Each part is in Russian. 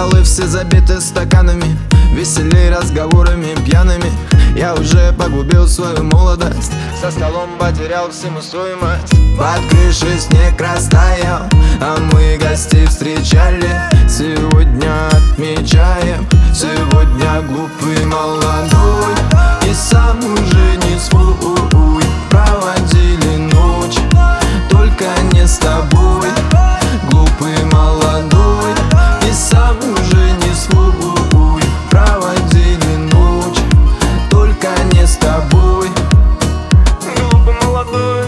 Столы все забиты стаканами, веселей разговорами пьяными. Я уже погубил свою молодость, со столом потерял всему стоимость. Под крышей снег растаял, а мы гостей встречали. Сегодня отмечаем, сегодня глупый молодой и сам уже не свой. Проводили ночь, только не с тобой. Глупый молодой и сам уже не свой. Проводили ночь, только не с тобой. Глупый молодой,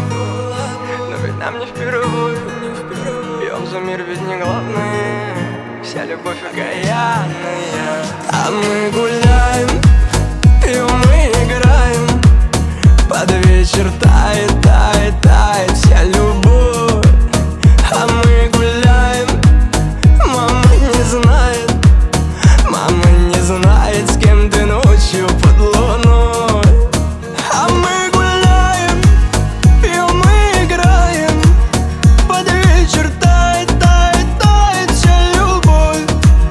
но ведь нам не впервые. Пьем за мир, ведь не главное, вся любовь окаянная. А мы гуляем, пьем и играем, под вечер тает, тает, тает вся любовь. А мы гуляем, мама не знает, мама не знает, с кем ты ночью под луной. А мы гуляем, пьем и играем, под вечер тает, тает, тает вся любовь.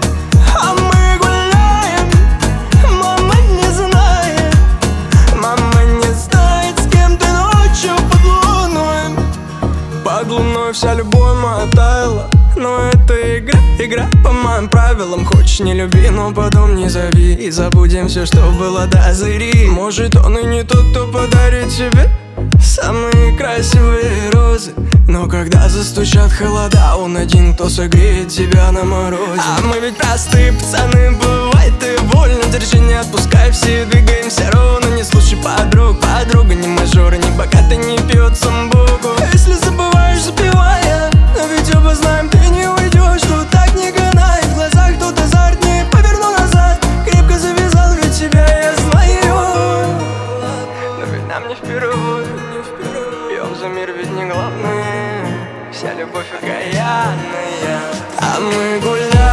А мы гуляем, мама не знает, мама не знает, с кем ты ночью под луной. Под луной вся любовь моя таяла, но это игра, игра по моим правилам. Хочешь не люби, но потом не зови, и забудем все, что было до зари. Может он и не тот, кто подарит тебе самые красивые розы, но когда застучат холода, он один, кто согреет тебя на морозе. А мы ведь простые пацаны, бывает и больно. Держи, не отпускай, все двигаемся ровно. Не слушай подруг, подруга не мажора, не богатый, не пьет самбуку. Если забываешь, запивая, но ведь оба знаем, ты не уйдешь, что так не канает. В глазах тут азарт, не поверну назад. Крепко завязал, ведь тебя я знаю, но ведь нам не впервые. Пьем за мир, ведь не главное, вся любовь окаянная. А мы гуляем.